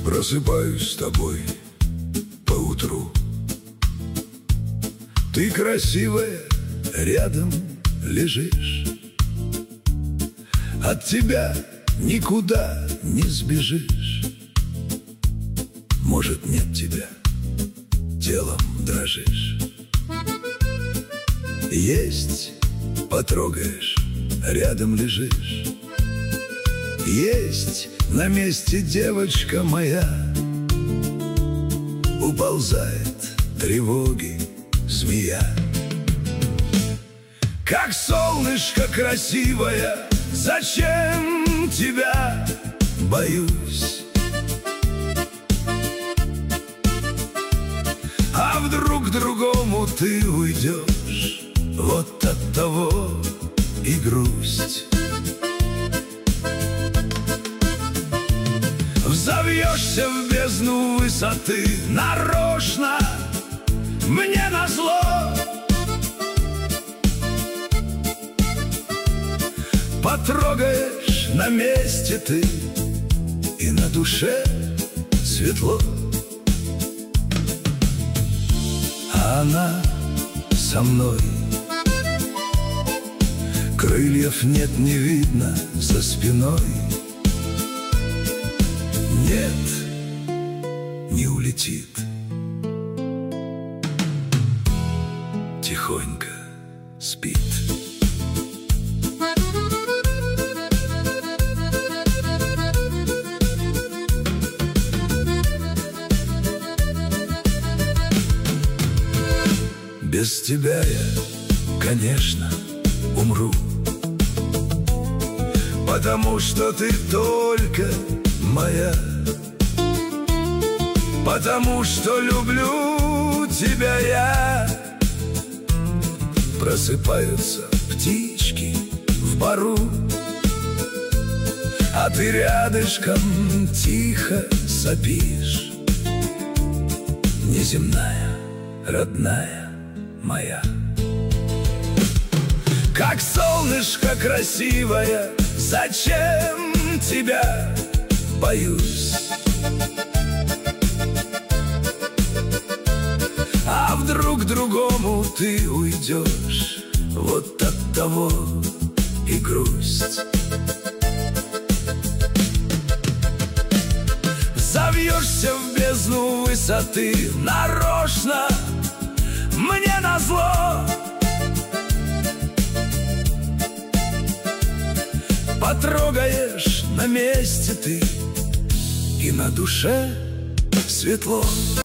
Просыпаюсь с тобой поутру. Ты красивая, рядом лежишь. От тебя никуда не сбежишь. Может, нет тебя, телом дрожишь. Есть, потрогаешь, рядом лежишь. Есть на месте девочка моя. Уползает тревоги змея. Как солнышко красивое, зачем тебя боюсь? А вдруг к другому ты уйдешь? Вот от того и грусть. Взовьешься в бездну высоты нарочно, мне назло. Потрогаешь на месте ты, и на душе светло. А она со мной. Крыльев нет, не видно за спиной. Нет, не улетит. Тихонько спит. Без тебя я, конечно, умру, потому что ты только моя, потому что люблю тебя я. Просыпаются птички в пару, а ты рядышком тихо сопишь. Неземная, родная моя. Как солнышко красивое, зачем тебя боюсь? А вдруг другому ты уйдешь? Вот от того и грусть. Завьешься в бездну высоты нарочно, мне назло. Потрогаешь на месте ты, и на душе светло.